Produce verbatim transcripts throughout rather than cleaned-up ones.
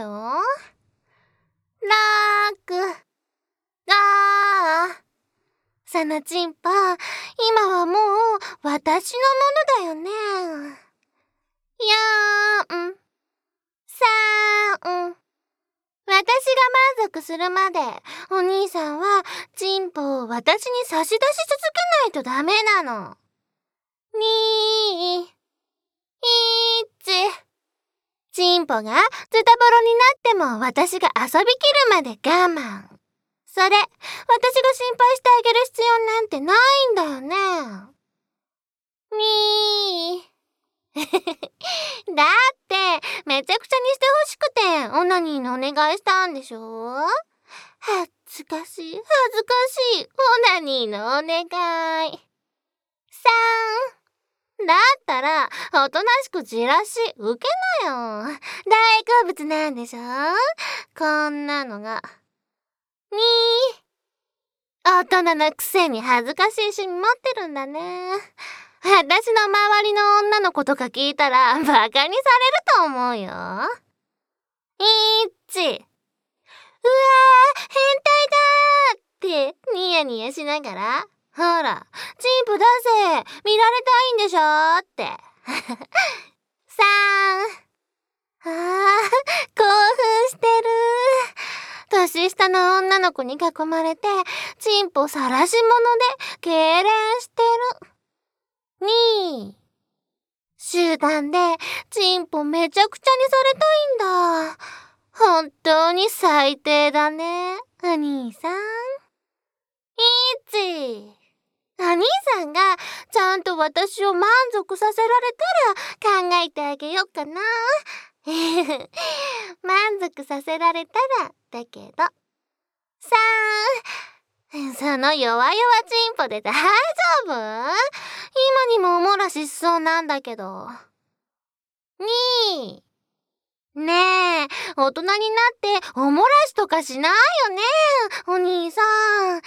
よ。ラクガー。さなちんぽ、今はもう私のものだよね。よん、さん。私が満足するまでお兄さんはチンポを私に差し出し続けないとダメなの。に、いち。チンポがズタボロになっても私が遊びきるまで我慢。それ、私が心配してあげる必要なんてないんだよね。にー。だって、めちゃくちゃにしてほしくて、オナニーのお願いしたんでしょ？恥ずかしい、恥ずかしい、オナニーのお願い。さん。だったら、おとなしくじらし、受けなよ。大好物なんでしょ？こんなのが。にー。大人のくせに恥ずかしい趣味持ってるんだね。私の周りの女の子とか聞いたらバカにされると思うよ。いち。うわー、変態だーってニヤニヤしながら、ほら、チンポ出せ、見られたいんでしょーって。さん。あー、興奮してる。年下の女の子に囲まれて、チンポさらし者で痙攣してる。に、集団でチンポめちゃくちゃにされたいんだ。本当に最低だね、お兄さん。いち。お兄さんがちゃんと私を満足させられたら考えてあげようかな。満足させられたらだけど。さん。その弱々チンポで大丈夫？今にもおもらししそうなんだけど。に。ねえ、大人になっておもらしとかしないよね、お兄さん。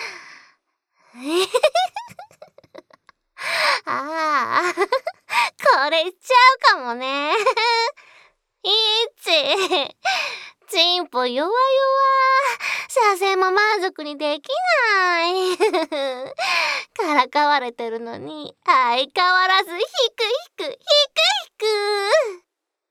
ああ、これしちゃうかもね。いち。チンポ弱々。射精も満足にできない。からかわれてるのに相変わらずヒクヒクヒクヒク。